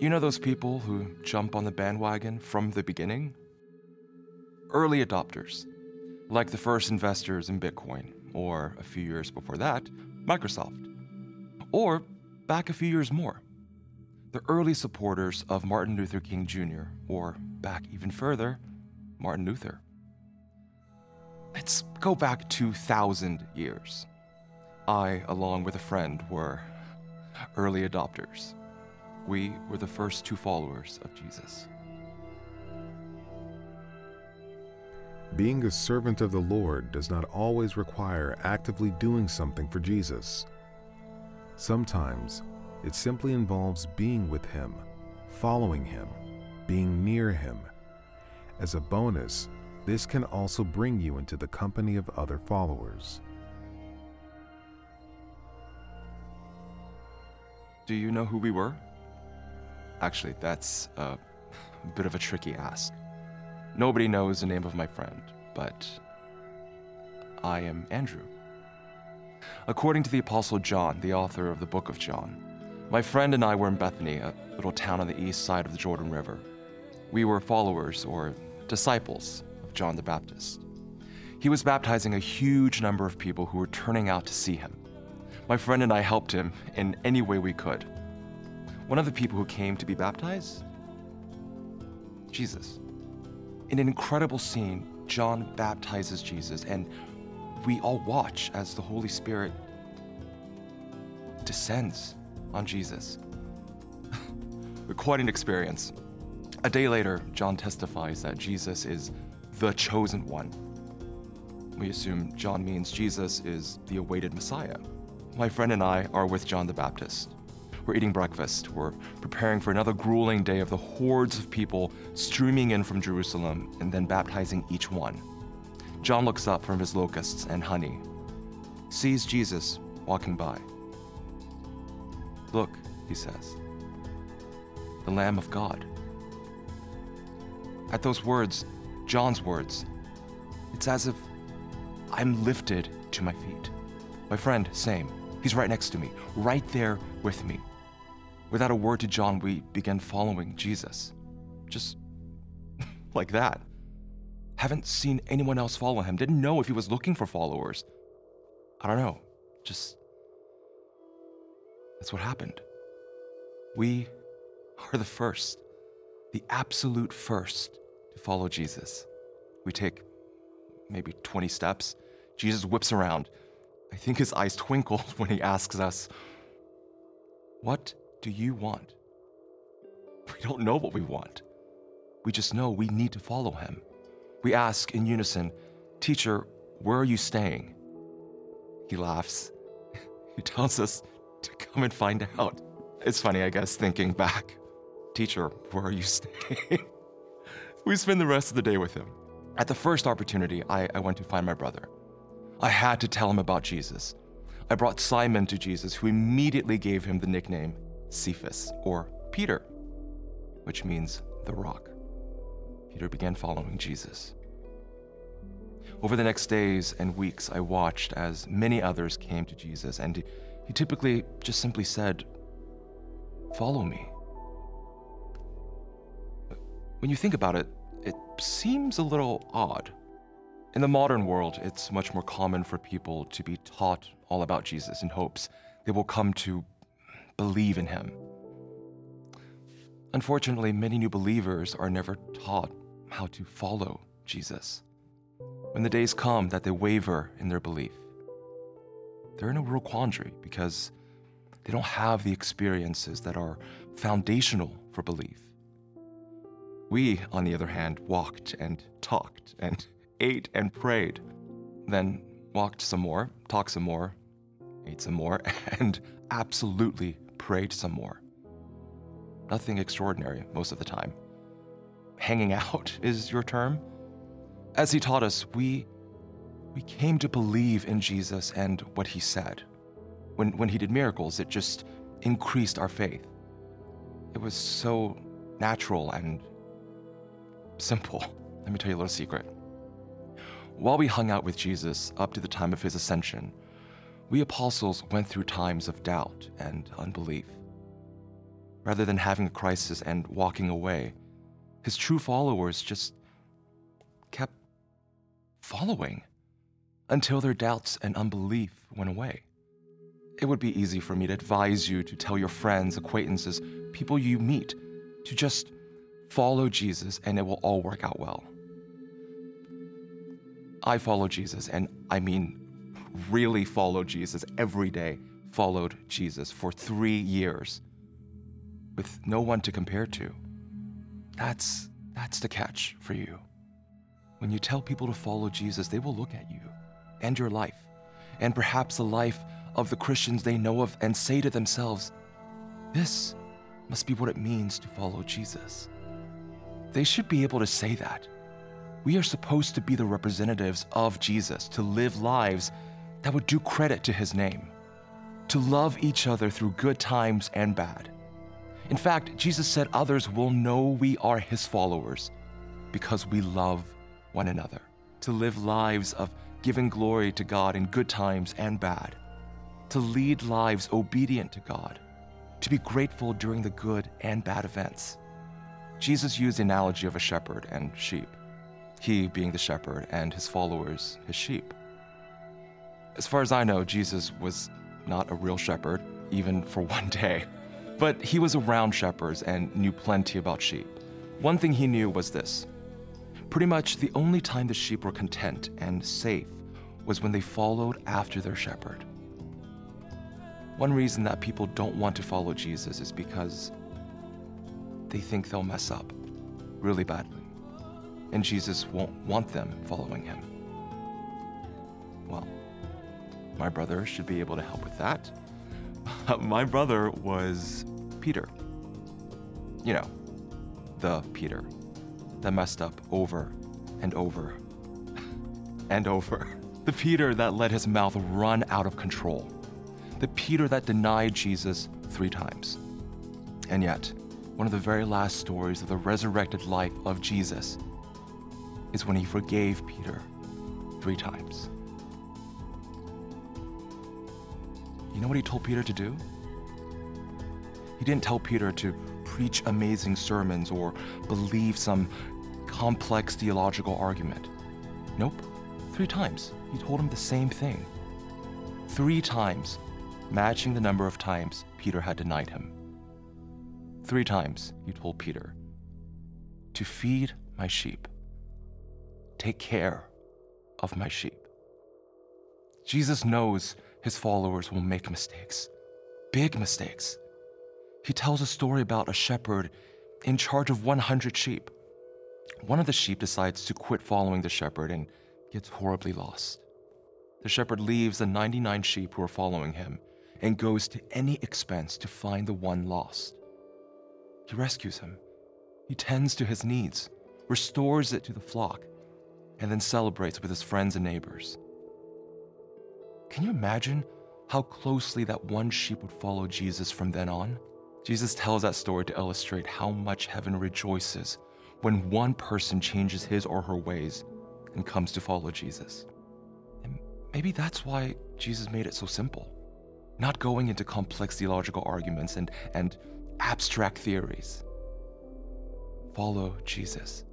You know those people who jump on the bandwagon from the beginning? Early adopters, like the first investors in Bitcoin, or a few years before that, Microsoft. Or back a few years more, the early supporters of Martin Luther King Jr., or back even further, Martin Luther. Let's go back 2,000 years. I, along with a friend, were early adopters. We were the first two followers of Jesus. Being a servant of the Lord does not always require actively doing something for Jesus. Sometimes it simply involves being with Him, following Him, being near Him. As a bonus, this can also bring you into the company of other followers. Do you know who we were? Actually, that's a bit of a tricky ask. Nobody knows the name of my friend, but I am Andrew. According to the Apostle John, the author of the book of John, my friend and I were in Bethany, a little town on the east side of the Jordan River. We were followers, or disciples, of John the Baptist. He was baptizing a huge number of people who were turning out to see him. My friend and I helped him in any way we could. One of the people who came to be baptized? Jesus. In an incredible scene, John baptizes Jesus, and we all watch as the Holy Spirit descends on Jesus. Quite an experience. A day later, John testifies that Jesus is the chosen one. We assume John means Jesus is the awaited Messiah. My friend and I are with John the Baptist. We're eating breakfast. We're preparing for another grueling day of the hordes of people streaming in from Jerusalem and then baptizing each one. John looks up from his locusts and honey, sees Jesus walking by. "Look," he says, "the Lamb of God." At those words, John's words, it's as if I'm lifted to my feet. My friend, same. He's right next to me, right there with me. Without a word to John, we began following Jesus. Just like that. Haven't seen anyone else follow him. Didn't know if he was looking for followers. I don't know. Just, that's what happened. We are the first, the absolute first to follow Jesus. We take maybe 20 steps. Jesus whips around. I think his eyes twinkle when he asks us, "What do you want?" We don't know what we want. We just know we need to follow him. We ask in unison, "Teacher, where are you staying?" He laughs. He tells us to come and find out. It's funny, I guess, thinking back. "Teacher, where are you staying?" We spend the rest of the day with him. At the first opportunity, I went to find my brother. I had to tell him about Jesus. I brought Simon to Jesus, who immediately gave him the nickname Cephas, or Peter, which means the rock. Peter began following Jesus. Over the next days and weeks, I watched as many others came to Jesus, and he typically just simply said, "Follow me." When you think about it, it seems a little odd. In the modern world, it's much more common for people to be taught all about Jesus in hopes they will come to believe in him. Unfortunately, many new believers are never taught how to follow Jesus. When the days come that they waver in their belief, they're in a real quandary because they don't have the experiences that are foundational for belief. We, on the other hand, walked and talked and ate and prayed, then walked some more, talked some more, ate some more, and absolutely prayed some more. Nothing extraordinary most of the time. Hanging out is your term. As he taught us, we came to believe in Jesus and what he said. When he did miracles, it just increased our faith. It was so natural and simple. Let me tell you a little secret. While we hung out with Jesus up to the time of his ascension, we apostles went through times of doubt and unbelief. rather than having a crisis and walking away. His true followers just kept following until their doubts and unbelief went away. It would be easy for me to advise you to tell your friends, acquaintances, people you meet to just follow Jesus and it will all work out well. I follow Jesus, and I mean really follow Jesus every day, followed Jesus for 3 years with no one to compare to. That's the catch for you. When you tell people to follow Jesus, they will look at you and your life, and perhaps the life of the Christians they know of, and say to themselves, this must be what it means to follow Jesus. They should be able to say that. We are supposed to be the representatives of Jesus, to live lives that would do credit to his name, to love each other through good times and bad. In fact, Jesus said others will know we are his followers because we love one another, to live lives of giving glory to God in good times and bad, to lead lives obedient to God, to be grateful during the good and bad events. Jesus used the analogy of a shepherd and sheep, he being the shepherd and his followers his sheep. As far as I know, Jesus was not a real shepherd, even for one day, but he was around shepherds and knew plenty about sheep. One thing he knew was this: pretty much the only time the sheep were content and safe was when they followed after their shepherd. One reason that people don't want to follow Jesus is because they think they'll mess up really badly, and Jesus won't want them following him. Well, my brother should be able to help with that. My brother was Peter. You know, the Peter that messed up over and over and over. The Peter that let his mouth run out of control. The Peter that denied Jesus 3 times. And yet, one of the very last stories of the resurrected life of Jesus is when he forgave Peter 3 times. You know what he told Peter to do? He didn't tell Peter to preach amazing sermons or believe some complex theological argument. Nope, 3 times he told him the same thing. 3 times, matching the number of times Peter had denied him. 3 times he told Peter to feed my sheep, take care of my sheep. Jesus knows his followers will make mistakes, big mistakes. He tells a story about a shepherd in charge of 100 sheep. One of the sheep decides to quit following the shepherd and gets horribly lost. The shepherd leaves the 99 sheep who are following him and goes to any expense to find the one lost. He rescues him. He tends to his needs, restores it to the flock, and then celebrates with his friends and neighbors. Can you imagine how closely that one sheep would follow Jesus from then on? Jesus tells that story to illustrate how much heaven rejoices when one person changes his or her ways and comes to follow Jesus. And maybe that's why Jesus made it so simple, not going into complex theological arguments and abstract theories. Follow Jesus.